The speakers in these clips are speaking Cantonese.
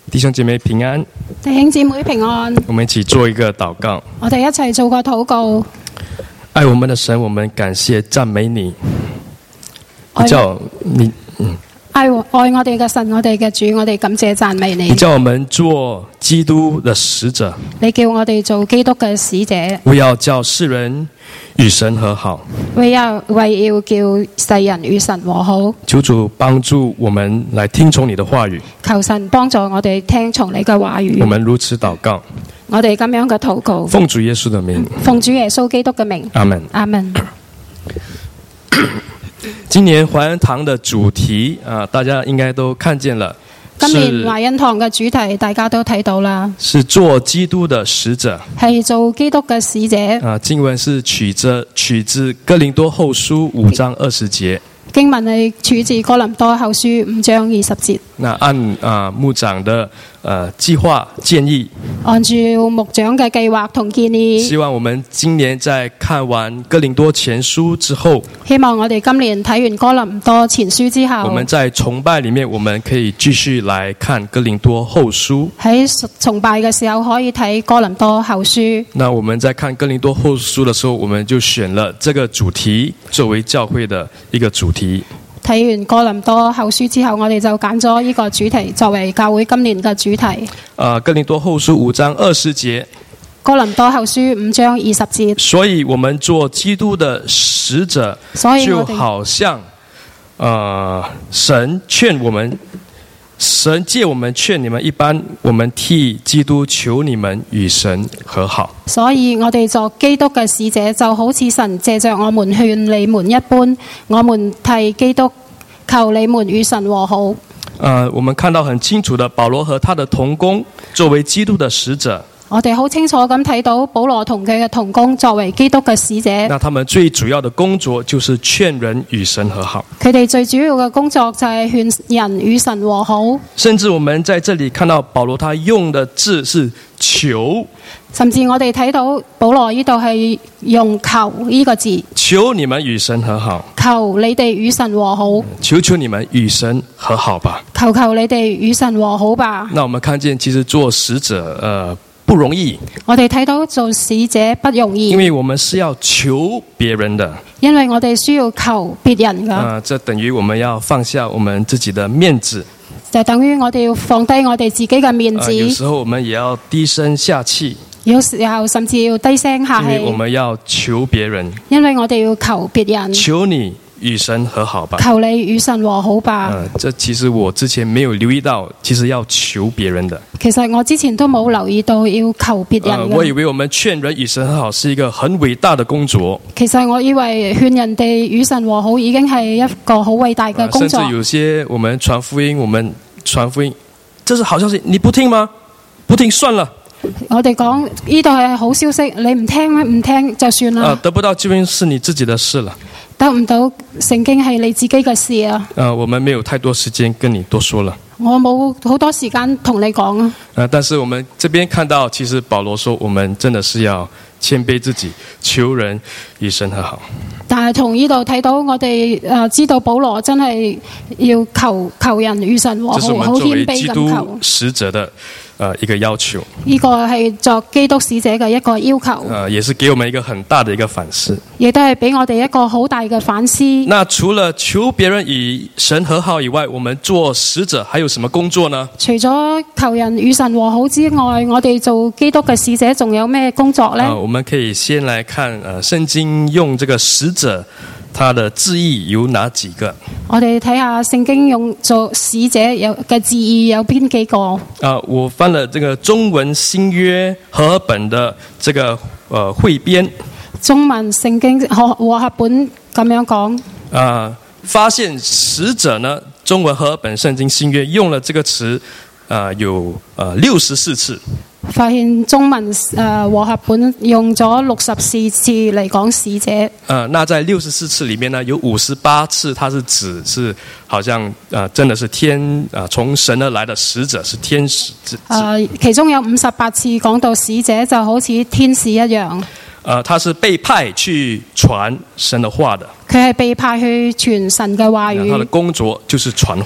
弟兄姐妹平安， 弟兄姊妹平安。 我们一起做一个禱告。 我哋一齊做個禱告。 愛我們的神，我們感謝讚美你。你叫你， 愛我哋嘅神，我哋嘅主，我哋感謝讚美你。 你叫我們做基督的使者， 你叫我哋做基督嘅使者， 為要叫世人與神和好， 為要叫世人與神和好。 求主幫助我們來聽從你的話語。 求神幫助我哋聽從你嘅話語。 我們如此禱告， 我哋咁樣嘅禱告， 奉主耶穌的名， 奉主耶穌基督嘅名。 阿門。 阿門。 今年華恩堂的主題大家應該都看見了。 今年華恩堂嘅主題大家都睇到啦， 是做基督的使者， 係做基督嘅使者。 經文是取自哥林多後書5章20節。 經文係取自哥林多後書5章20節。 那按牧長的計劃建議， 按住牧長嘅計劃同建議， 希望我們今年在看完哥林多前書之後， 希望我哋今年睇完哥林多前書之後， 我們在崇拜裡面我們可以繼續來看哥林多後書。 喺崇拜嘅時候可以睇哥林多後書。 那我們在看哥林多後書的時候，我們就選了這個主題作為教會的一個主題。 睇完哥林多後書之後，我哋就揀咗呢個主題作為教會今年嘅主題。 哥林多後書5章20節。 哥林多後書5章20節。 所以我們做基督的使者，就好像神勸我們，神借我們勸你們一般，我們替基督求你們與神和好。 所以我哋作基督嘅使者，就好似神借着我們勸你們一般，我們替基督求你們與神和好。 我們看到很清楚的，保羅和他的同工作為基督的使者。 我哋好清楚咁睇到保羅同佢嘅同工作為基督嘅使者， 那他們最主要的工作就是勸人與神和好。 佢哋最主要嘅工作就係勸人與神和好。 甚至我們在這裡看到保羅他用的字是求， 甚至我哋睇到保羅呢度係用求呢個字， 求你們與神和好， 求你哋與神和好， 求求你們與神和好吧， 求求你哋與神和好吧。 那我們看見其實做使者不容易， 我哋睇到做使者不容易， 因為我們是要求別人的， 因為我哋需要求別人㗎。 這等於我們要放下我們自己的面子， 就等於我哋要放低我哋自己嘅面子。 有時候我們也要低聲下氣， 有時候甚至要低聲下氣， 因為我們要求別人， 因為我哋要求別人， 求你與神和好吧， 求你與神和好吧。 這其實我之前沒有留意到，其實要求別人的。 其實我之前都冇留意到要求別人嘅。 我以為我們勸人與神和好是一個很偉大的工作。 其實我以為勸人哋與神和好已經係一個好偉大嘅工作。 甚至有些我們傳福音，這是好消息，你不聽嗎？不聽算了。 我哋講呢度係好消息，你唔聽就算啦。 得不到救恩是你自己的事了。 得唔到聖經係你自己嘅事啊。 我們沒有太多時間跟你多說了。 我冇好多時間同你講啊。 但是我們這邊看到，其實保羅說，我們真的是要謙卑自己，求人與神和好。 但係從呢度睇到，我哋知道保羅真係要求人與神和好，好謙卑咁求。這是我們作為基督使者的一個要求。 呢個係作基督使者嘅一個要求。 也是給我們一個很大的一個反思。 亦都係俾我哋一個好大嘅反思。 那除了求別人與神和好以外，我們做使者還有什麼工作呢？ 除咗求人與神和好之外，我哋做基督嘅使者仲有咩工作呢？ 我們可以先來看聖經用這個使者，它的字義有哪幾個？ 我哋睇下聖經用做使者有嘅字義有邊幾個？ 我翻了這個中文新約和合本的這個彙編。 中文聖經和合本咁樣講。 發現使者呢，中文和合本聖經新約用了這個詞有64次。發現中文和合本用咗64次嚟講使者。 那在64次裡面呢，有58次它是指是好像真的是從神而來的使者，是天使。 其中有58次講到使者就好似天使一樣。 他是被派去傳神的話的。 佢係被派去傳神嘅話語。 他的工作就是傳話。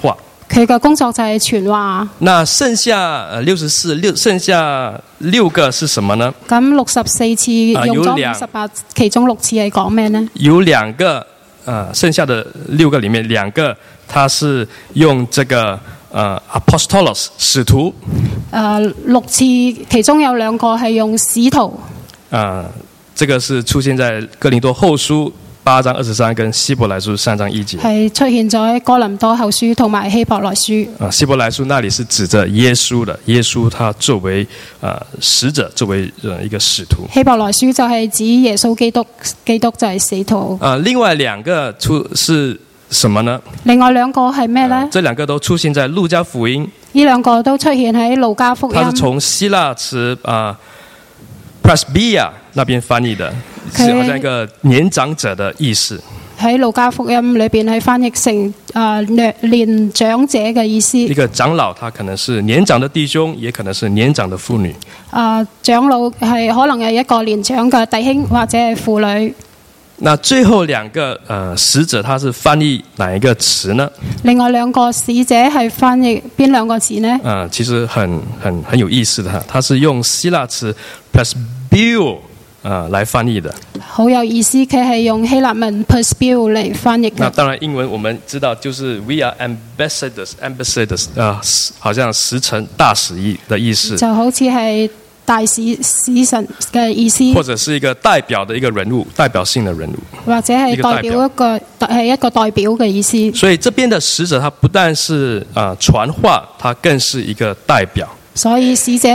佢嘅工作就係傳話。 那剩下剩下6個是什麼呢？ 咁64次用咗58，其中6次係講咩呢？ 有2個，剩下的6個裡面2個，它是用這個apostolos 使徒。 6次其中有2個係用使徒。 這個是出現在哥林多後書8章23跟希伯來書3章1節，係出現咗哥林多後書同埋希伯來書。 希伯來書那裡是指着耶穌的，耶穌他作為使者，作為一個使徒。 希伯來書就係指耶穌基督，基督就係使徒。 另外2個是什麼呢？ 另外2個係咩呢？ 這2個都出現在路加福音。 呢2個都出現喺路加福音。 它是從希臘詞presbyia 那邊翻譯的，是好像一個年長者的意思。 喺路加福音裏邊係翻譯成年長者嘅意思。 一個長老，他可能是年長的弟兄，也可能是年長的婦女。 長老係可能係一個年長嘅弟兄或者係婦女。 那最後2個使者，他是翻譯哪一個詞呢？ 另外2個使者係翻譯邊2個詞呢？ 其實很有意思的，他是用希臘詞 presbyo 來翻譯的。 好有意思，佢係用希臘文 presbyo 嚟翻譯嘅。 那當然英文我們知道就是 we are ambassadors， 好像使臣大使的意思， 就好似係大使臣嘅意思， 或者是一個代表的一個人物，代表性的人物， 或者係代表一個代表嘅意思。 所以這邊的使者，他不但是傳話，他更是一個代表。 所以使者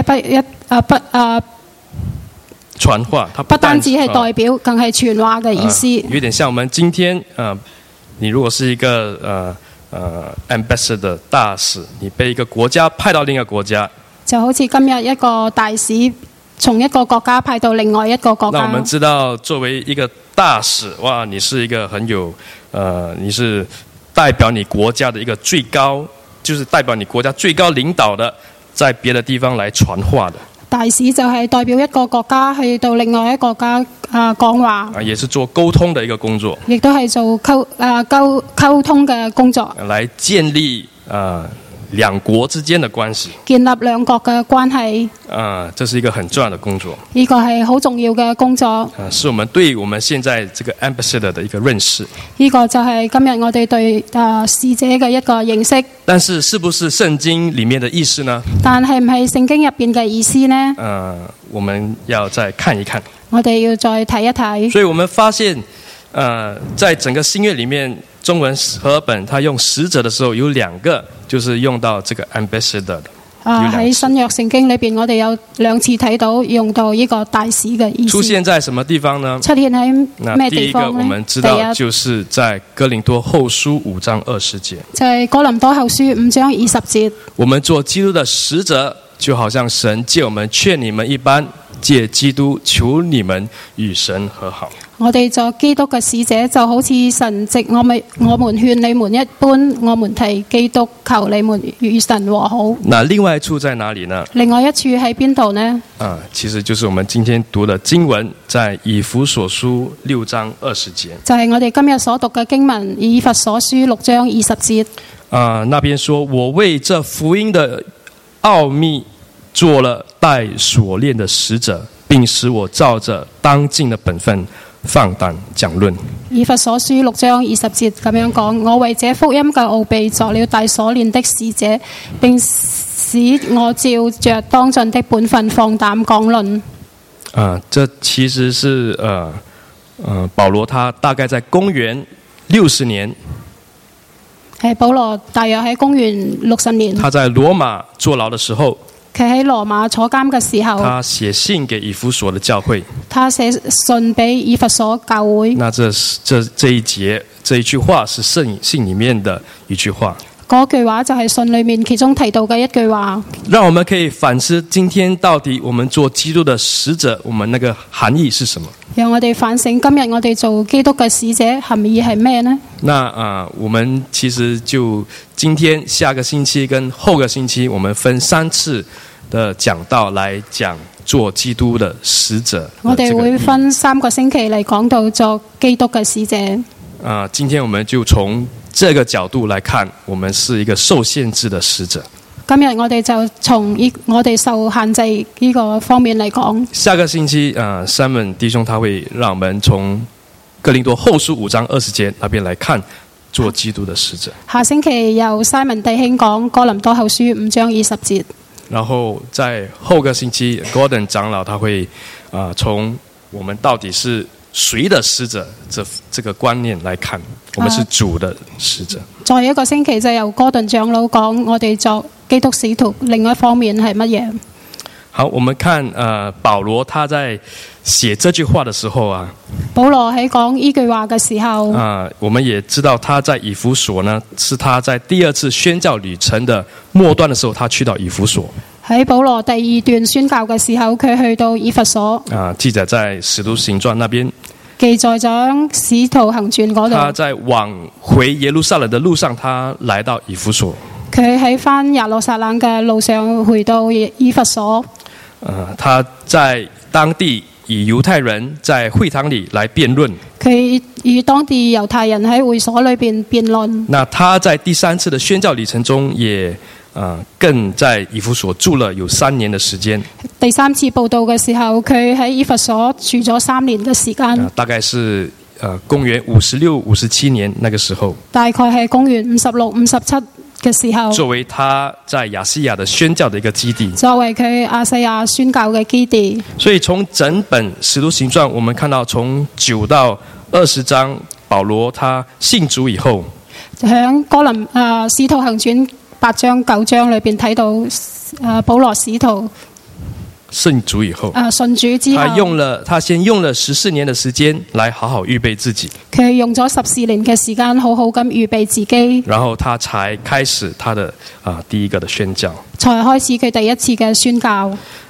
傳話，他不單止係代表，更係傳話嘅意思。 有點像我們今天你如果是一個ambassador 大使，你被一個國家派到另一個國家。就好似今日一個大使從一個國家派到另外一個國家。那我們知道，作為一個大使，哇，你是一個很有你是代表你國家的一個最高，就是代表你國家最高領導的，在別的地方來傳話的。大使就係代表一個國家去到另外一個國家講話。也是做溝通的一個工作。亦都係做溝通嘅工作。來建立兩國之間的關係，建立兩國嘅關係。這是一個很重要的工作。呢個係好重要嘅工作。是我們對我們現在這個 ambassador 的一個認識。呢個就係今日我哋對使者嘅一個認識。但是是不是聖經裏面的意思呢？但係唔係聖經入邊嘅意思呢？我們要再看一看。我哋要再睇一睇。所以我們發現，在整個新約裏面，中文和本他用使者的時候有2個，就是用到這個 ambassador 的。喺新約聖經裏邊，我哋有2次睇到用到呢個大使嘅意思。出現在什麼地方呢？出現喺咩地方呢？第一個我們知道就是在哥林多後書5章20節。就係哥林多後書5章20節。我們做基督的使者，就好像神借我們勸你們一般，借基督求你們與神和好。我哋做基督嘅使者，就好似神藉我們勸你們一般，我們提基督求你們與神和好。那另外一處在哪裡呢？另外一處喺邊度呢？其實就是我們今天讀的經文，在以弗所書6章20節。就係我哋今日所讀嘅經文，以弗所書6章20節。那邊說，我為這福音的奧秘做了帶鎖鏈的使者，並使我照着當盡的本分放膽講論。以弗所書6章20節咁樣講，我為這福音嘅奧秘作了帶鎖鏈的使者，並使我照着當盡的本分放膽講論。這其實是保羅他大概在公元60年。係保羅大約喺公元60年。他在羅馬坐牢的時候。佢喺羅馬坐監嘅時候，他寫信給以弗所的教會。他寫信俾以弗所教會。那這一節這一句話是信裏面的一句話。嗰句話就係信裏面其中提到嘅一句話。讓我們可以反思今天到底我們做基督的使者，我們那個含義是什麼？讓我哋反省今日我哋做基督嘅使者含義係咩呢？那我們其實就今天下個星期跟後個星期，我們分3次的講道來講做基督的使者。我哋會分3個星期嚟講到做基督嘅使者。今天我們就從这个角度来看，我们是一个受限制的使者。 今日我哋就從我哋受限制呢個方面嚟講。 下個星期Simon 弟兄他會讓我們從哥林多後書5章20節那邊來看做基督的使者。 下星期由 Simon 弟兄講哥林多後書5章20節。 然後在後個星期 Gordon 長老他會從我們到底是誰的使者這個觀念來看，我們是主的使者。 再一個星期就由哥頓長老講我哋作基督使徒另一方面係乜嘢。 好，我們看保羅他在寫這句話的時候保羅喺講呢句話嘅時候我們也知道他在以弗所呢，是他在第二次宣教旅程的末端的時候，他去到以弗所。 喺保羅第二段宣教嘅時候，佢去到以弗所。 記載在使徒行傳那邊。 記載咗使徒行傳嗰度。 他在往回耶路撒冷的路上，他來到以弗所。 佢喺返耶路撒冷嘅路上回到以弗所。 他在當地以猶太人在會堂裏來辯論。 佢與當地猶太人喺會所裏邊辯論。 那他在第三次的宣教旅程中也更在以弗所住了有3年的時間。 第三次報道嘅時候，佢喺以弗所住咗3年嘅時間。 大概是公元56、57年那個時候。 大概係公元56、57嘅時候。 作為他在亞細亞的宣教的一個基地。 作為佢亞細亞宣教嘅基地。所以從整本使徒行傳，我們看到從9到20章，保羅他信主以後， 喺哥林使徒行傳8章9章裏邊睇到保羅使徒信主以後， 信主之後， 他先用了14年的時間來好好預備自己。 佢用咗14年嘅時間，好好咁預備自己。 然後他才開始他的第一個的宣教， 才開始佢第一次嘅宣教。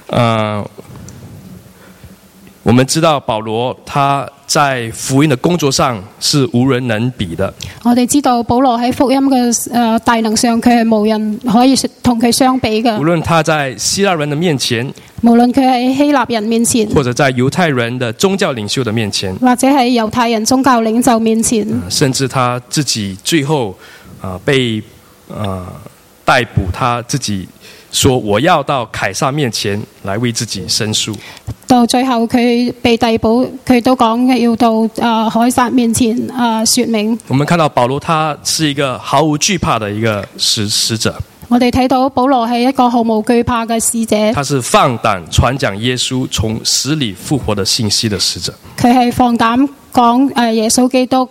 我們知道保羅他在福音的工作上是無人能比的。 我哋知道保羅喺福音嘅大能上，佢係無人可以同佢相比嘅。 無論他在希臘人的面前， 無論佢喺希臘人面前， 或者在猶太人的宗教領袖的面前， 或者喺猶太人宗教領袖面前， 甚至他自己最後被逮捕，他自己說我要到凱撒面前來為自己申訴。 到最後佢被逮捕，佢都講要到凱撒面前說明。 我們看到保羅他是一個毫無懼怕的一個使者。 我哋睇到保羅係一個毫無懼怕嘅使者。 他是放膽傳講耶穌從死裏復活的信息的使者。 佢係放膽講耶穌基督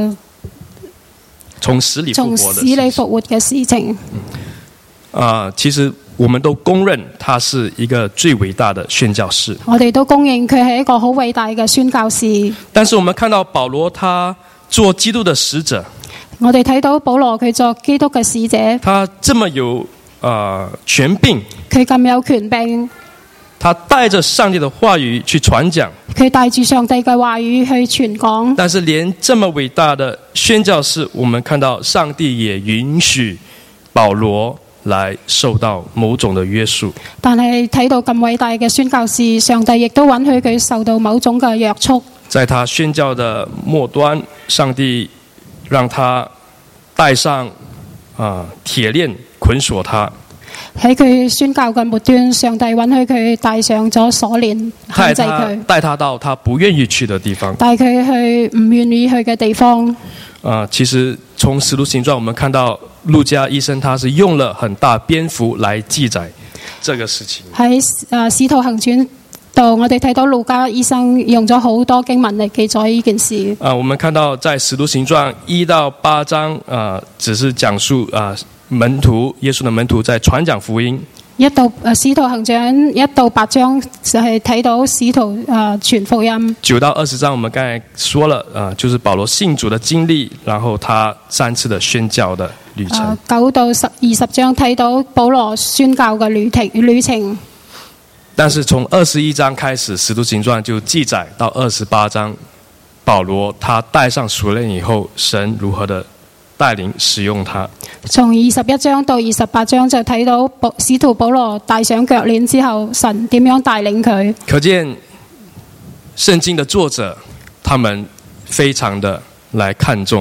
從死裏復活嘅事情。 其實我們都公認他是一個最偉大的宣教士。 我哋都公認佢係一個好偉大嘅宣教士。 但是我們看到保羅他做基督的使者， 我哋睇到保羅佢作基督嘅使者， 他這麼有權柄， 佢咁有權柄， 他帶着上帝的話語去傳講， 佢帶住上帝嘅話語去傳講。 但是連這麼偉大的宣教士，我們看到上帝也允許保羅來受到某種的約束。 但係睇到咁偉大嘅宣教士，上帝亦都允許佢受到某種嘅約束。 在他宣教的末端，上帝讓他帶上鐵鏈捆鎖他。 喺佢宣教嘅末端，上帝允許佢帶上咗鎖鏈限制佢， 帶他到他不願意去的地方， 帶佢去唔願意去嘅地方。 其實從使徒行傳我們看到路加醫生他是用了很大篇幅來記載這個事情。 喺使徒行傳度，我哋睇到路加醫生用咗好多經文嚟記載呢件事。 我們看到在使徒行傳1到8章，只是講述門徒耶穌的門徒在傳講福音。 使徒行傳1到8章就係睇到使徒傳福音。 9到20章我們剛才說了，就是保羅信主的經歷，然後他3次的宣教的旅程。 9到20章睇到保羅宣教嘅旅程。 但是從21章開始，使徒行傳就記載到28章，保羅他帶上鎖鏈以後，神如何的帶領使用他。 從21章到28章就睇到使徒保羅戴上腳鏈之後，神點樣帶領佢。 可見聖經的作者他們非常的來看重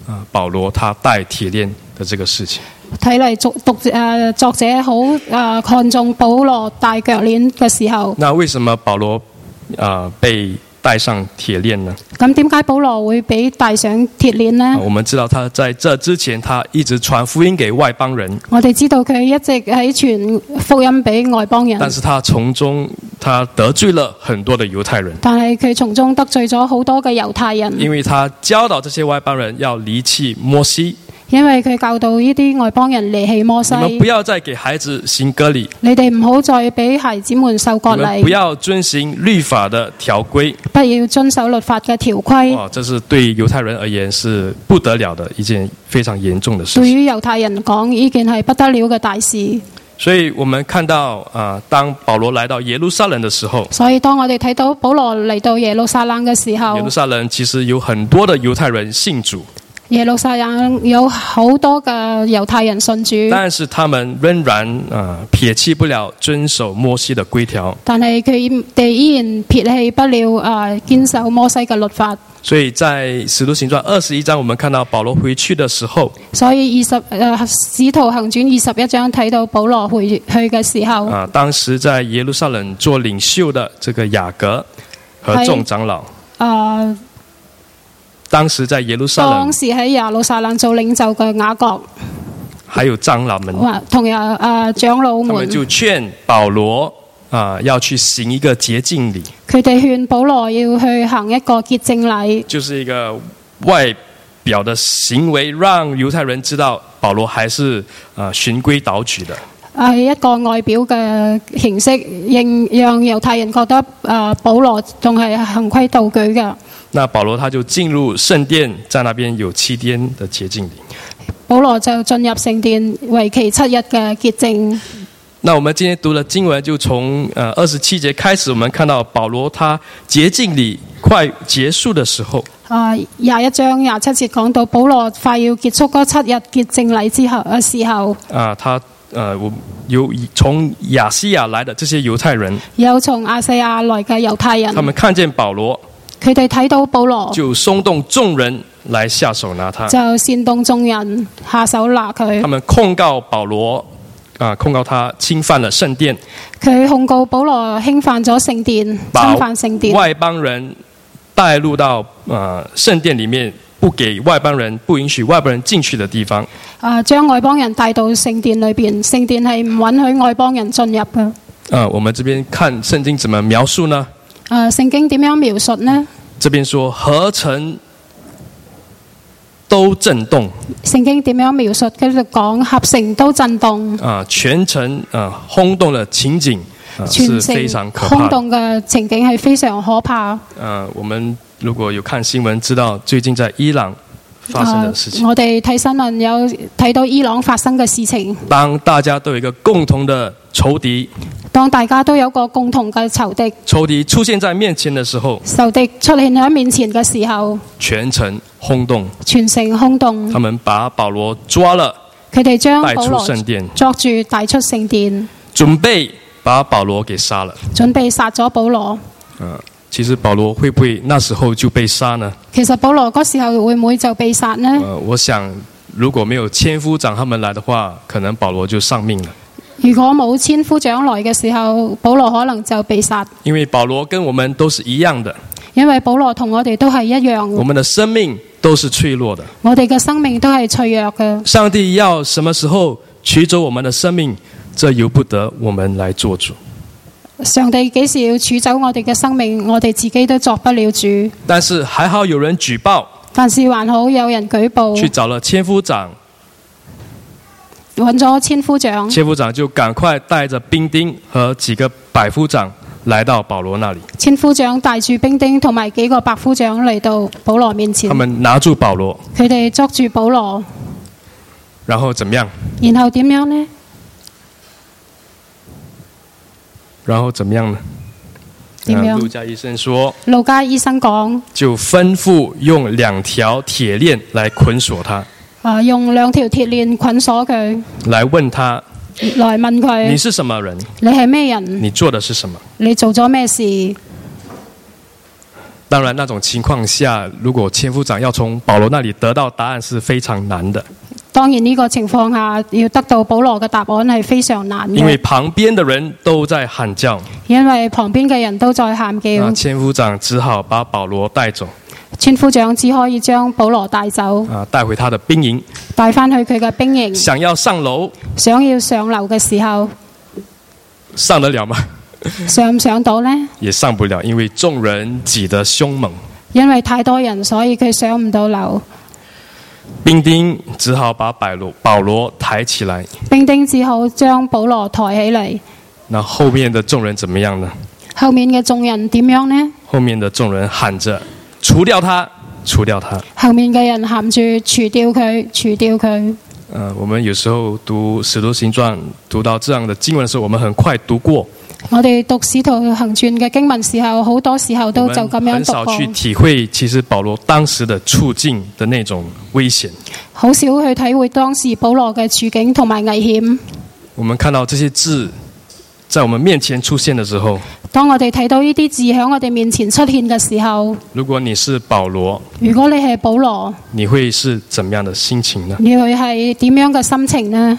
保羅他帶鐵鏈的這個事情。 睇嚟作者好看重保羅帶腳鏈嘅時候。 那為什麼保羅被帶上鐵鏈呢？ 咁點解保羅會被帶上鐵鏈呢？ 我們知道他在這之前，他一直傳福音給外邦人。 我哋知道佢一直喺傳福音俾外邦人。 但是他從中他得罪了很多的猶太人。 但係佢從中得罪咗好多嘅猶太人。 因為他教導這些外邦人要離棄摩西。 因為佢教導呢啲外邦人離棄摩西。 你們不要再給孩子行割禮。 你哋唔好再俾孩子們受割禮。 你們不要遵行律法的條規。 不要遵守律法嘅條規。 這是對猶太人而言是不得了的一件非常嚴重的事情。 對於猶太人講，呢件係不得了嘅大事。 所以我們看到當保羅來到耶路撒冷的時候， 所以當我哋睇到保羅嚟到耶路撒冷嘅時候， 耶路撒冷其實有很多的猶太人信主。 耶路撒冷有好多嘅猶太人信主， 但是他們仍然撇棄不了遵守摩西的規條。 但係佢哋依然撇棄不了堅守摩西嘅律法。 所以在使徒行傳21章，我們看到保羅回去的時候， 所以使徒行傳21章睇到保羅回去嘅時候， 當時在耶路撒冷做領袖的這個雅各和眾長老，當時在耶路撒冷， 當時喺耶路撒冷做領袖嘅雅各， 還有長老們， 同樣長老們， 他們就勸保羅要去行一個潔淨禮。 佢哋勸保羅要去行一個潔淨禮， 就是一個外表的行為，讓猶太人知道保羅還是循規蹈矩的。 係一個外表嘅形式，讓猶太人覺得保羅仲係行規蹈矩嘅。 那保羅他就進入聖殿，在那邊有7天的潔淨禮。 保羅就進入聖殿，為期7日嘅潔淨。 那我們今天讀的經文就從27節開始，我們看到保羅他潔淨禮快結束的時候，21章 27節講到保羅快要結束嗰7日潔淨禮之後嘅時候， 他有從亞西亞來的這些猶太人， 有從亞西亞來嘅猶太人， 他們看見保羅， 佢哋睇到保羅， 就鬆動眾人來下手拿他， 就煽動眾人下手拿佢。 他們控告保羅，控告他侵犯了聖殿。 佢控告保羅侵犯咗聖殿，侵犯聖殿。 外邦人帶入到聖殿裡面，不給外邦人，不允許外邦人進去的地方。 將外邦人帶到聖殿裏邊，聖殿係唔允許外邦人進入嘅。 我們這邊看聖經怎麼描述呢？ 聖經點樣描述呢？ 這邊說合城都震動。 聖經點樣描述？繼續講合城都震動。 全城轟動的情景是非常可怕的。 轟動嘅情景係非常可怕。 我們如果有看新聞，知道最近在伊朗發生的事情。 我哋睇新聞有睇到伊朗發生嘅事情。 當大家都有一個共同的仇敵， 當大家都有個共同嘅仇敵， 仇敵出現在面前的時候， 仇敵出現喺面前嘅時候， 全城轟動， 全城轟動。 他們把保羅抓了， 佢哋將帶出聖殿， 捉住帶出聖殿， 準備把保羅給殺了， 準備殺咗保羅。 其實保羅會不會那時候就被殺呢？ 其實保羅嗰時候會唔會就被殺呢？ 我想如果沒有千夫長他們來的話，可能保羅就喪命了。 如果冇千夫長來嘅時候，保羅可能就被殺。 因為保羅跟我們都是一樣的。 因為保羅同我哋都係一樣。 我們的生命都是脆弱的。 我哋嘅生命都係脆弱嘅。 上帝要什麼時候取走我們的生命，這由不得我們來做主。 上帝幾時要取走我哋嘅生命，我哋自己都作不了主。 但是還好有人舉報， 但是還好有人舉報， 去找了千夫長， 揾咗千夫長， 千夫長就趕快帶着兵丁和幾個百夫長來到保羅那裡。 千夫長帶住兵丁同埋幾個百夫長嚟到保羅面前， 他們拿住保羅， 佢哋捉住保羅， 然後怎麼樣？ 然後點樣呢？ 然後怎麼樣呢？ 點樣？ 路加醫生說， 路加醫生講， 就吩咐用2條鐵鏈來捆鎖他。 用2條鐵鏈捆鎖佢。 來問他， 來問佢， 你是什麼人？ 你係咩人？ 你做的是什麼？ 你做咗咩事？ 当然，那種情況下，如果千夫長要從保羅那裡得到答案是非常難的。 當然呢個情況下，要得到保羅嘅答案係非常難嘅。 因為旁邊的人都在喊叫。 因為旁邊嘅人都在喊叫。 千夫長只好把保羅帶走。 千夫長只可以將保羅帶走。 帶回他的兵營。 帶返去佢嘅兵營。 想要上樓。 想要上樓嘅時候， 上得了嗎？ 上唔上到呢？ 也上不了，因為眾人擠得兇猛。 因為太多人，所以佢上唔到樓。 兵丁只好把保羅抬起來。 兵丁只好將保羅抬起嚟。 那後面的眾人怎麼樣呢？ 後面嘅眾人點樣呢？ 後面的眾人喊着：除掉他，除掉他。 後面嘅人喊住：除掉佢，除掉佢。 我們有時候讀《使徒行傳》，讀到這樣的經文的時候，我們很快讀過。 我哋讀《使徒行傳》嘅經文時候，好多時候都就咁樣讀過。 很少去體會其實保羅當時的處境的那種危險。 好少去體會當時保羅嘅處境同埋危險。 我們看到這些字在我們面前出現的時候， 當我哋睇到呢啲字喺我哋面前出現嘅時候， 如果你是保羅， 如果你係保羅， 你會是怎麼樣的心情呢？ 你會係點樣嘅心情呢？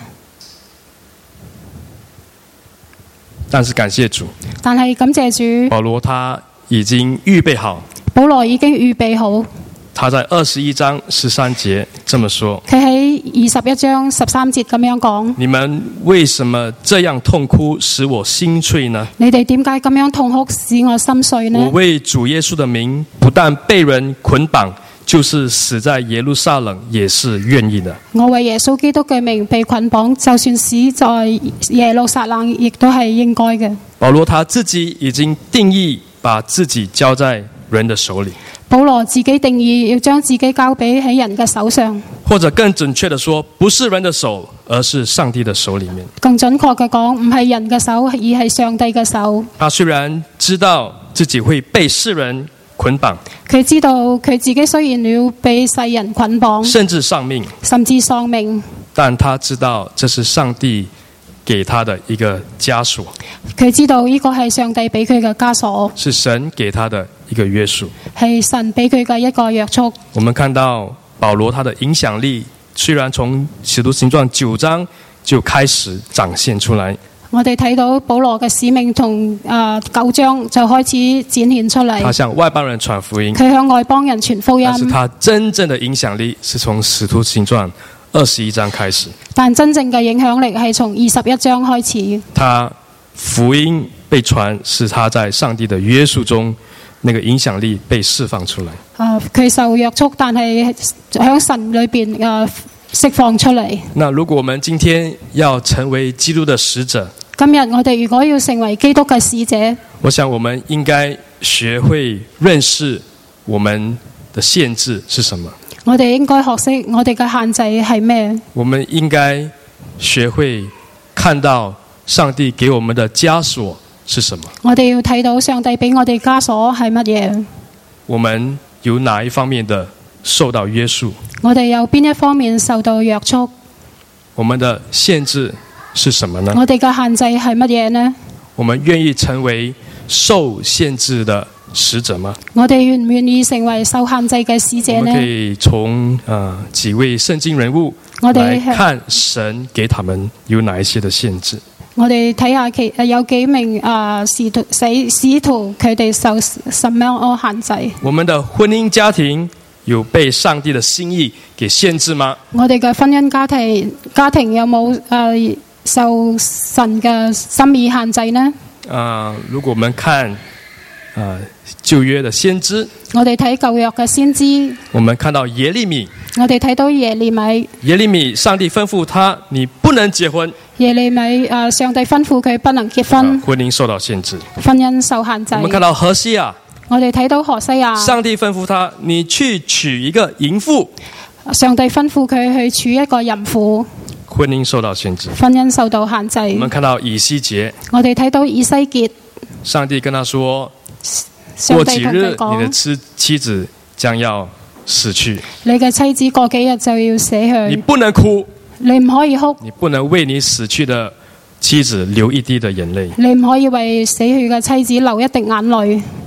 但是感謝主， 但係感謝主， 保羅他已經預備好。 保羅已經預備好。 他在21章13節這麼說， 佢喺21章13節咁樣講： 你們為什麼這樣痛哭，使我心碎呢？ 你哋點解咁樣痛哭，使我心碎呢？ 我為主耶穌的名，不但被人捆綁，就是死在耶路撒冷也是願意的。 我為耶穌基督嘅名被捆綁，就算死在耶路撒冷，亦都係應該嘅。 保羅他自己已經定義，把自己交在人的手裡。 保羅自己定義要將自己交俾喺人嘅手上， 或者更準確的說，不是人的手，而是上帝的手裡面。 更準確嘅講，唔係人嘅手，而係上帝嘅手。 他雖然知道自己會被世人捆綁， 佢知道佢自己雖然要被世人捆綁， 甚至喪命，但他知道這是上帝給他的一個枷鎖。 佢知道呢個係上帝俾佢嘅枷鎖， 是神給他的一個約束， 係神俾佢嘅一個約束。 我們看到保羅他的影響力，雖然從使徒行傳9章就開始展現出來。 我哋睇到保羅嘅使命從9章就開始展現出嚟。 他向外邦人傳福音， 佢向外邦人傳福音。 但是他真正的影響力是從使徒行傳21章開始。 但真正嘅影響力係從21章開始。 他福音被傳，是他在上帝的約束中，那個影響力被釋放出來。 佢受約束，但係喺神裏邊釋放出嚟。 那如果我們今天要成為基督的使者， 今日我哋如果要成為基督嘅使者， 我想我們應該學會認識我們的限制是什麼。 我哋應該學識我哋嘅限制係咩？ 我們應該學會看到上帝給我們的枷鎖是什麼。 我哋要睇到上帝俾我哋枷鎖係乜嘢？ 我們有哪一方面的受到約束？ 我哋有邊一方面受到約束？ 我們的限制是什麼呢？ 我哋嘅限制係乜嘢呢？ 我們願意成為受限制的使者嗎？ 我哋願唔願意成為受限制嘅使者呢？ 我們可以從幾位聖經人物來看神給他們有哪一些的限制。 我哋睇下有幾名使徒佢哋受什麼樣限制？ 我們的婚姻家庭有被上帝的心意給限制嗎？我哋嘅婚姻家庭有冇受神嘅心意限制呢？ 如果我們看舊約的先知， 我哋睇舊約嘅先知， 我們看到耶利米， 我哋睇到耶利米。 耶利米，上帝吩咐他，你不能結婚。 耶利米上帝吩咐佢不能結婚， 婚姻受到限制， 婚姻受限制。 我們看到何西亞， 我哋睇到何西亞， 上帝吩咐他，你去娶一個淫婦。 上帝吩咐佢去娶一個淫婦， 婚姻受到限制， 婚姻受到限制。 我們看到以西結， 我哋睇到以西結， 上帝跟他說，過幾日你的妻子將要死去， 你嘅妻子過幾日就要死去， 你不能哭， 你唔可以哭， 你不能為你死去的妻子流一滴的眼淚， 你唔可以為死去嘅妻子流一滴眼淚。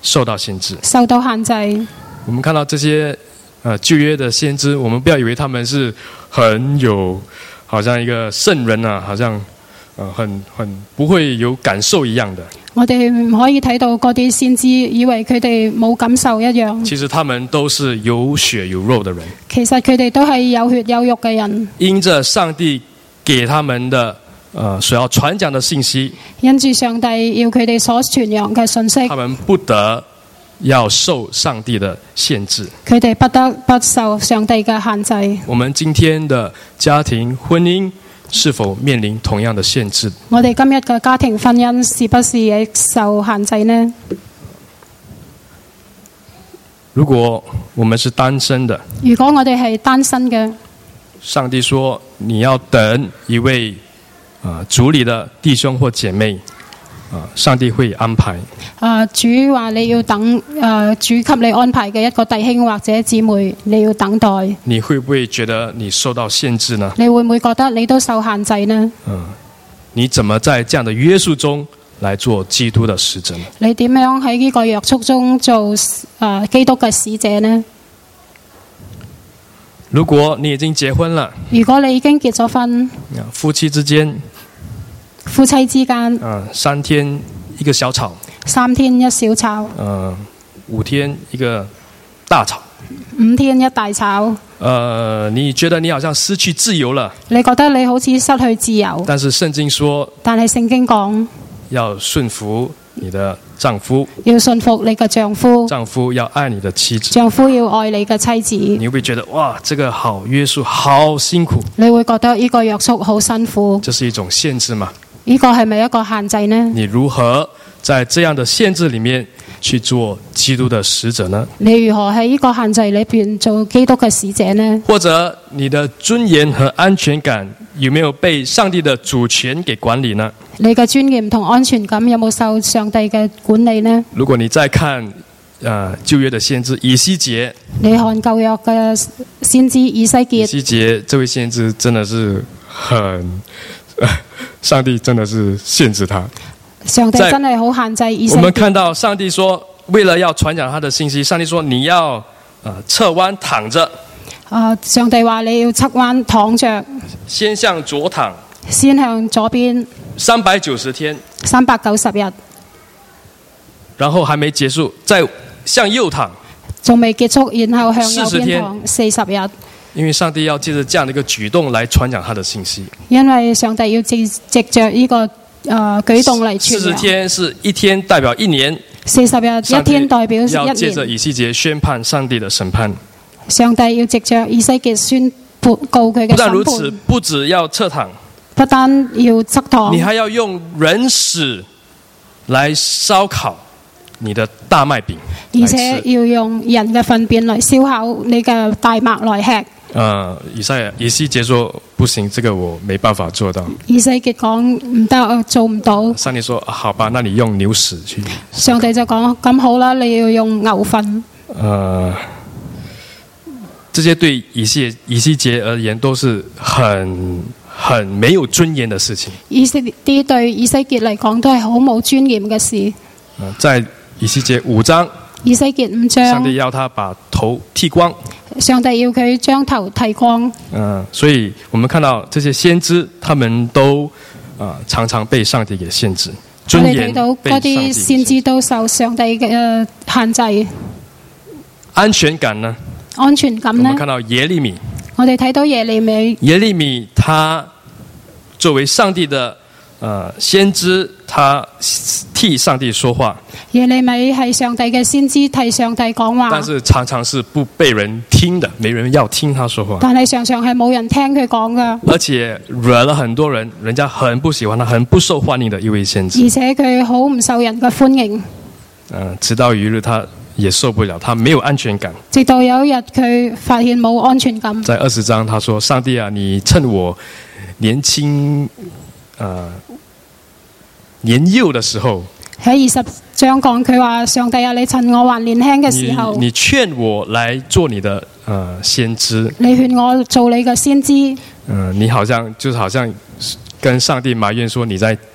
受到限制。 受到限制。 我们看到这些旧约的先知，我们不要以为他们是很有，好像一个圣人啊，好像很不会有感受一样的。 我哋唔可以睇到嗰啲先知以為佢哋冇感受一樣。 其實他們都是有血有肉的人。 其實佢哋都係有血有肉嘅人。 因着上帝給他們的所要傳講的信息， 因住上帝要佢哋所傳揚嘅信息， 他們不得要受上帝的限制。 佢哋不得不受上帝嘅限制。 我們今天的家庭婚姻是否面臨同樣的限制？ 我哋今日嘅家庭婚姻是不是也受限制呢？ 如果我們是單身的， 如果我哋係單身嘅， 上帝說你要等一位主裏的弟兄或姐妹，上帝會安排。 主話你要等主給你安排嘅一個弟兄或者姊妹，你要等待。 你會不會覺得你受到限制呢？ 你會唔會覺得你都受限制呢？ 你怎麼在這樣的約束中來做基督的使者呢？ 你點樣喺呢個約束中做基督嘅使者呢？ 如果你已經結婚了， 如果你已經結咗婚， 夫妻之間3天一個小吵 ，3天一小吵 ，5天一個大吵 ，5天一大吵。 你覺得你好像失去自由了？ 你覺得你好似失去自由？ 但是聖經說， 但係聖經講要順服你的丈夫， 要順服你嘅丈夫， 丈夫要愛你的妻子， 丈夫要愛你嘅妻子。 你會不會覺得哇，這個好約束，好辛苦？ 你會覺得呢個約束好辛苦？ 這是一種限制嗎？ 呢個係咪一個限制呢？ 你如何在這樣的限制裡面去做基督的使者呢？ 你如何喺呢個限制裏邊做基督嘅使者呢？ 或者你的尊嚴和安全感有沒有被上帝的主權給管理呢？ 你嘅尊嚴同安全感有冇受上帝嘅管理呢？ 如果你再看舊約的先知以西結， 你看舊約嘅先知以西結， 以西結這位先知真的是上帝真的是限制他。 上帝真係好限制以西結。 我們看到上帝說，為了要傳講他的信息，上帝說你要側彎躺着。 上帝話你要側彎躺着， 先向左躺， 先向左邊 390天 ，390日， 然後還沒結束，再向右躺， 仲未結束，然後向右邊躺40日。 因為上帝要借着這樣的一個舉動來傳講他的信息。 因為上帝要藉着呢個舉動嚟傳揚。40 天是一天代表一年 ，40日一天代表一年。 要借着以西結宣判上帝的審判。 上帝要藉着以西結宣告佢嘅審判。 不但如此，不只要側躺， 不單要側躺， 你還要用人屎來燒烤你的大麥餅， 而且要用人嘅糞便來燒烤你嘅大麥來吃。 以西結說不行，這個我沒辦法做到。 以西結講唔得，做唔到。 上帝說好吧，那你用牛屎去。 上帝就講咁好啦，你要用牛糞。 這些對以西結而言都是很沒有尊嚴的事情。 啲對以西結嚟講都係好冇尊嚴嘅事。 在以西結5章， 以西結5章， 上帝要他把頭剃光。 上帝要佢將頭剃光。 所以我們看到這些先知，他們都常常被上帝給限制。 我哋睇到嗰啲先知都受上帝嘅限制。 安全感呢？ 安全感呢？ 我們看到耶利米， 我哋睇到耶利米。 耶利米他作為上帝的先知，他替上帝說話。耶利米係上帝嘅先知，替上帝講話。但是常常是不被人聽的，沒人要聽他說話。但係常常係冇人聽佢講㗎。而且惹了很多人，人家很不喜歡他，很不受歡迎的一位先知。而且佢好唔受人嘅歡迎。直到有一日他也受不了，他沒有安全感。直到有一日佢發現冇安全感。在20章他說：上帝啊，你趁我年輕年幼的時候，喺20章講佢話：上帝啊，你趁我還年輕嘅時候，你勸我來做你的先知。你勸我做你嘅先知。你好像跟上帝埋怨說你在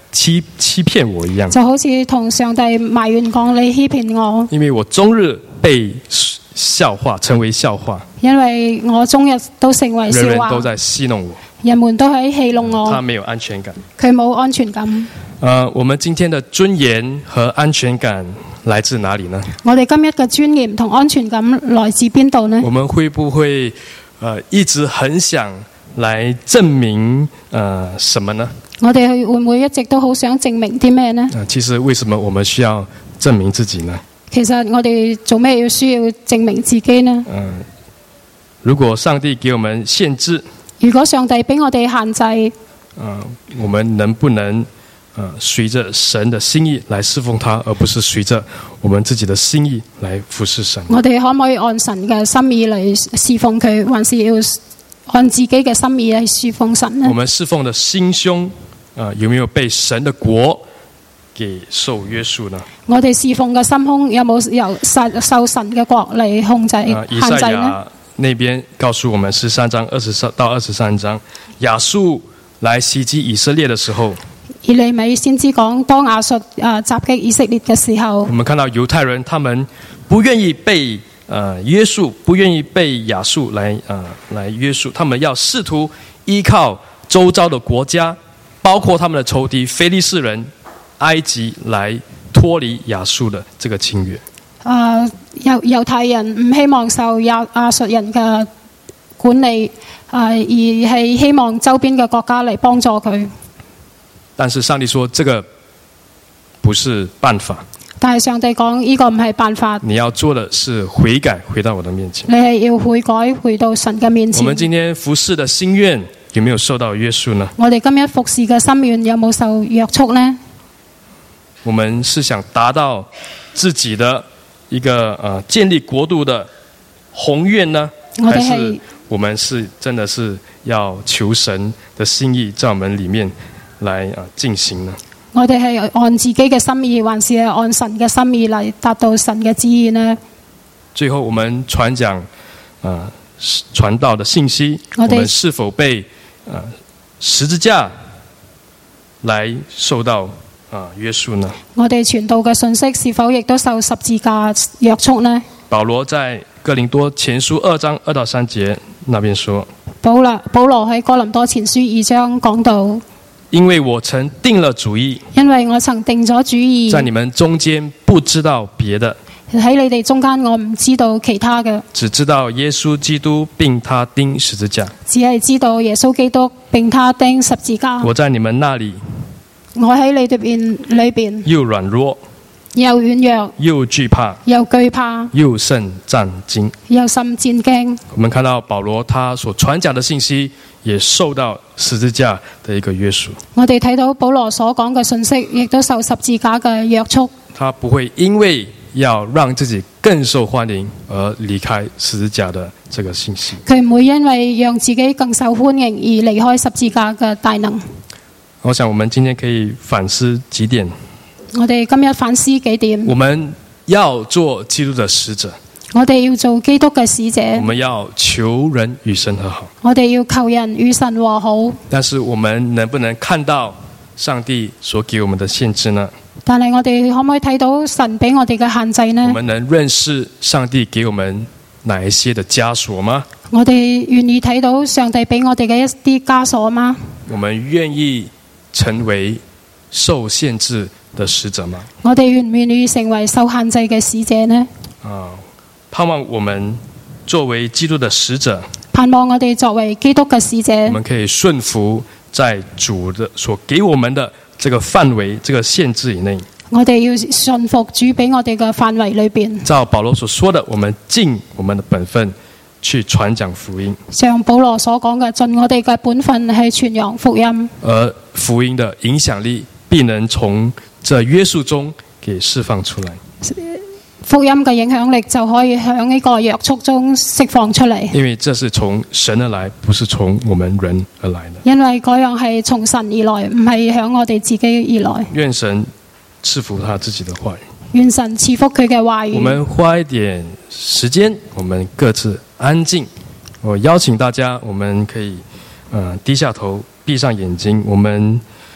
欺骗我一样， 就好似同上帝埋怨講你欺騙我， 因為我終日被笑話，成為笑話， 因為我終日都成為笑話， 人人都在戲弄我， 人們都喺戲弄我， 他沒有安全感， 佢冇安全感。 我們今天的尊嚴和安全感來自哪裡呢？ 我哋今日嘅尊嚴同安全感來自邊度呢？ 我們會不會一直很想來證明什麼呢？ 我哋會唔會一直都好想證明啲咩呢？ 其實為什麼我們需要證明自己呢？ 其實我哋做咩需要證明自己呢？ 如果上帝給我們限制， 如果上帝俾我哋限制， 我們能不能隨着神的心意來侍奉他，而不是隨着我們自己的心意來服侍神？ 我哋可唔可以按神嘅心意嚟侍奉佢，還是要按自己嘅心意嚟侍奉神呢？ 我們侍奉的心胸有沒有被神的國給受約束呢？ 我哋侍奉嘅心胸有冇受神嘅國嚟控制以賽亞那邊告訴我們13章20到23章，亞述來襲擊以色列的時候， 以利米先知講，當亞述襲擊以色列嘅時候， 我們看到猶太人他們不願意被約束，不願意被亞述來約束，他們要試圖依靠周遭的國家，包括他們的仇敵非利士人、埃及來脫離亞述的這個侵略。 猶太人唔希望受亞述人嘅管理，而係希望周邊嘅國家嚟幫助佢。 但是上帝說這個不是辦法。 但係上帝講呢個唔係辦法。 你要做的是悔改，回到我的面前。 你係要悔改，回到神嘅面前。 我們今天服侍的心願有沒有受到約束呢？ 我哋今日服侍嘅心願有冇受約束呢？ 我們是想達到自己的一個建立國度的宏願呢，還是我們是真的是要求神的心意在我們裡面來進行呢？ 我哋係按自己嘅心意，還是按神嘅心意嚟達到神嘅旨意呢？ 最後，我們傳講傳道的信息，我們是否被十字架來受到約束呢？我哋傳道嘅信息是否亦都受十字架約束呢？ 保羅在哥林多前書2章2到3節那邊說， 保羅喺哥林多前書2章講到， 因為我曾定了主意， 因為我曾定咗主意， 在你們中間不知道別的， 喺你哋中間我唔知道其他嘅， 只知道耶穌基督並他釘十字架， 只係知道耶穌基督並他釘十字架。 我在你們那裡， 我喺你哋裏邊又軟弱， 又軟弱， 又懼怕， 又懼怕， 又甚戰驚， 又甚戰驚。 我們看到保羅他所傳講的信息也受到十字架的一個約束。 我哋睇到保羅所講嘅信息亦都受十字架嘅約束。 他不會因為要讓自己更受歡迎而離開十字架的這個信息。 佢唔會因為讓自己更受歡迎而離開十字架嘅大能。 我想我們今天可以反思幾點。 我哋今日反思幾點。 我們要做基督的使者。 我哋要做基督嘅使者。 我們要求人與神和好。 我哋要求人與神和好。 但是我們能不能看到上帝所給我們的限制呢？ 但係我哋可唔可以睇到神俾我哋嘅限制呢？ 我們能認識上帝給我們哪一些的枷鎖嗎？ 我哋願意睇到上帝俾我哋嘅一啲枷鎖嗎？ 我們願意成為受限制的使者嗎？ 我哋願唔願意成為受限制嘅使者呢？ 盼望我們作為基督的使者， 盼望我哋作為基督嘅使者， 我們可以順服在主的所給我們的這個範圍、這個限制以內。 我哋要順服主俾我哋嘅範圍裏邊。照保羅所說的，我們盡我們的本分去傳講福音。 像保羅所講嘅，盡我哋嘅本分去傳揚福音。 而福音的影響力必能從這約束中給釋放出來。 福音嘅影響力就可以喺呢個約束中釋放出嚟。 因為這是從神而來，不是從我們人而來的。 因為嗰樣係從神而來，唔係響我哋自己而來。 願神賜福他自己的話語。 願神賜福佢嘅話語。 我們花一點時間，我們各自安靜。我邀請大家，我們可以低下頭，閉上眼睛，我們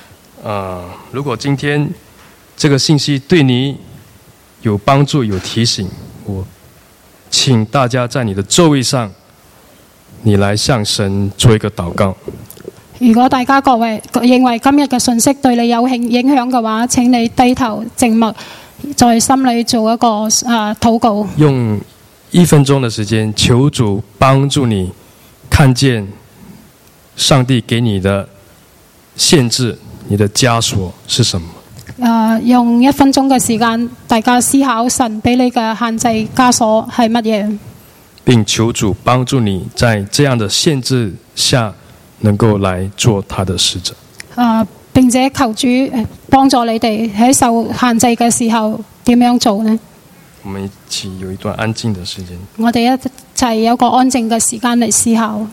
如果今天这个信息对你有帮助、有提醒，我请大家在你的座位上，你來向神做一個禱告。 如果大家各位認為今日嘅信息對你有影響嘅話，請你低頭靜默，在心裏做一個禱告。 用1分鐘的時間，求主幫助你看見上帝給你的限制，你的枷鎖是什麼？ 用1分鐘嘅時間，大家思考神俾你嘅限制枷鎖係乜嘢， 並求主幫助你在這樣的限制下能夠來做他的使者。 並且求主幫助你哋喺受限制嘅時候點樣做呢？ 我們一起有一段安靜的時間。 我哋一齊有個安靜嘅時間嚟思考。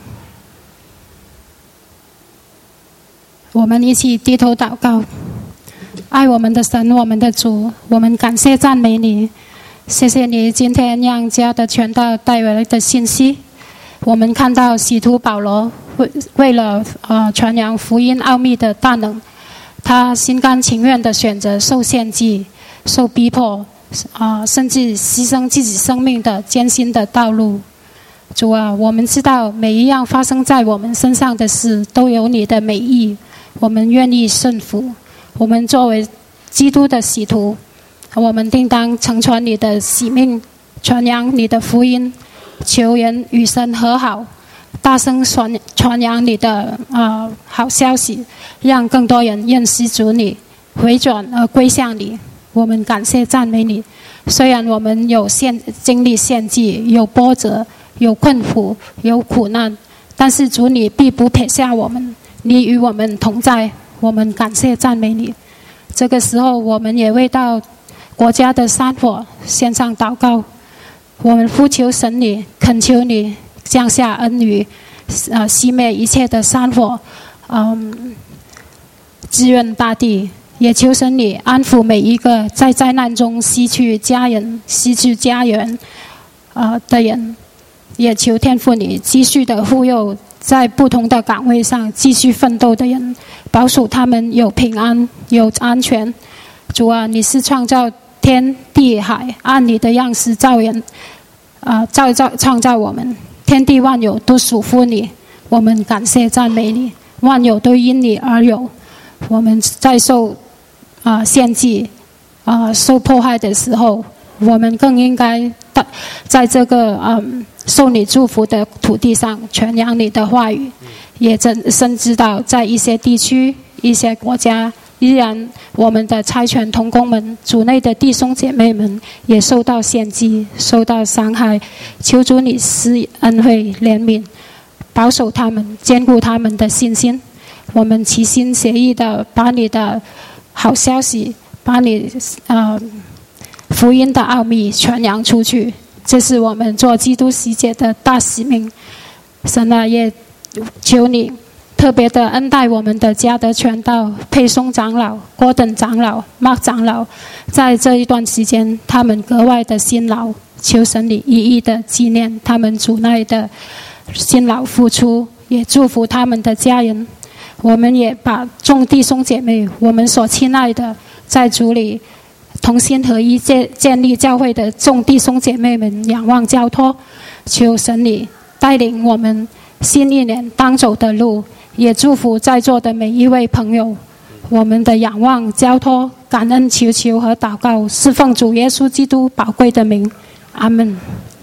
我們一起低頭禱告。愛我們的神，我們的主，我們感謝讚美你，謝謝你今天讓家的傳道帶來的信息。我們看到使徒保羅為了傳揚福音奧秘的大能，他心甘情願地選擇受獻祭、受逼迫，甚至犧牲自己生命的艱辛的道路。主啊，我們知道每一樣發生在我們身上的事都有你的美意，我們願意順服。我們作為基督的使徒，我們定當承傳你的使命，傳揚你的福音，求人與神和好，大聲傳揚你的好消息，讓更多人認識主你，回轉而歸向你。我們感謝讚美你。雖然我們有經歷獻祭，有波折，有困苦，有苦難，但是主你必不撇下我們，你與我們同在。我們感謝讚美你。這個時候我們也為到國家的山火獻上禱告，我們呼求神你，懇求你降下恩雨，熄滅一切的山火，滋潤大地。也求神你安撫每一個在災難中失去家人、失去家園的人，也求天父你繼續的護佑在不同的崗位上繼續奮鬥的人，保守他們有平安、有安全。主啊，你是創造天地海，按你的樣式造人，創造我們，天地萬有都屬乎你。我們感謝讚美你，萬有都因你而有。我們在受獻祭受迫害的時候，我們更應該在這個受你祝福的土地上傳揚你的話語。也深知道在一些地區、一些國家，依然我們的差傳同工們、主內的弟兄姐妹們也受到獻祭、受到傷害。求主你施恩惠憐憫，保守他們，堅固他們的信心。我們齊心協意的把你的好消息，把你福音的奧秘傳揚出去，這是我們做基督使者的大使命。神啊，也求你特別的恩待我們的家的傳道、佩松長老、郭登長老、麥長老，在這一段時間他們格外的辛勞，求神你一一的紀念他們主內的辛勞付出，也祝福他們的家人。我們也把眾弟兄姐妹，我們所親愛的，在主裏同心合一建立教會的眾弟兄姐妹們仰望交託，求神你帶領我們新一年當走的路，也祝福在座的每一位朋友。我們的仰望交託、感恩、求和禱告，是奉主耶穌基督寶貴的名，阿們。